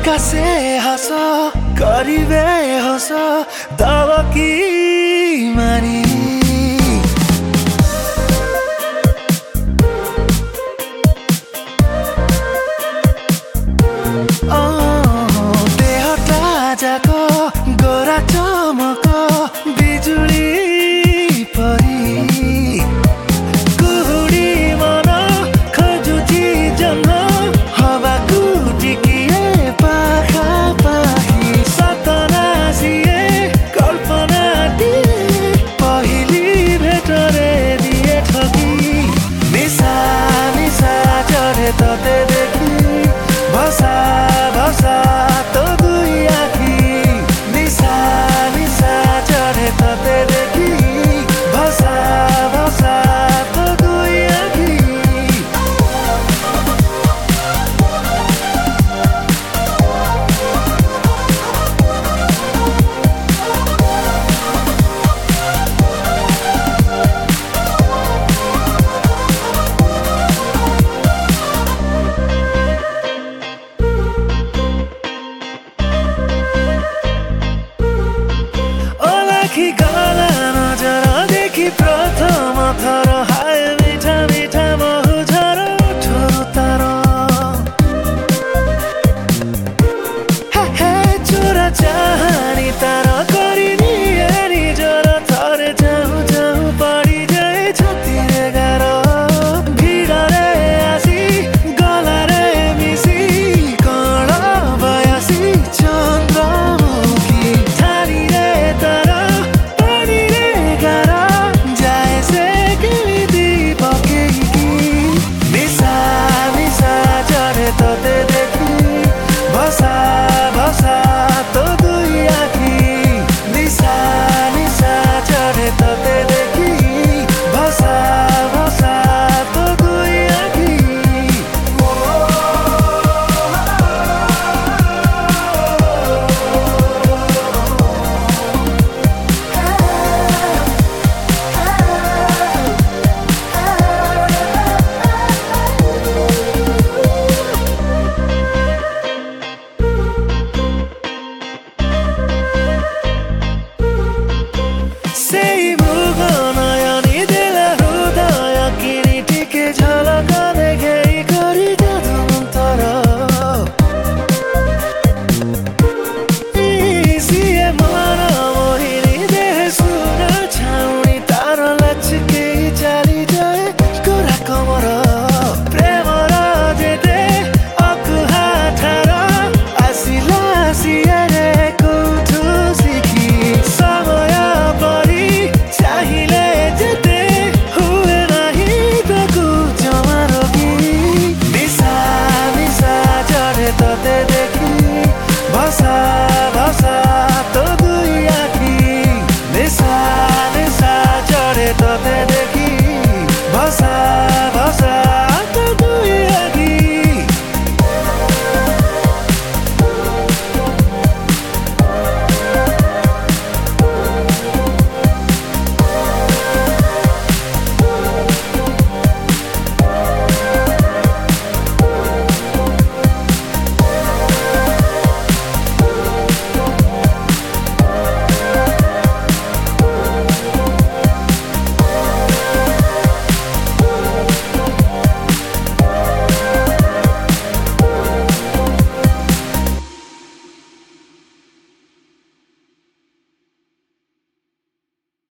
आकाशे हस करिबे हस तब की मारी देहटा जाको गोरा चमक बिजुली परी कुहुडी मन खोजुची जन्म हवा कुटिकिए पाखा पाखी सतना सिए कल्पना दिए पहिली भेटरे दिए ठगी निशा निशा चढे तते देखी भसा भसा तो दुई आखी निशा निशा चढे तते देखी भसा भसा तो दुई आखी आँखी काला नजर देखी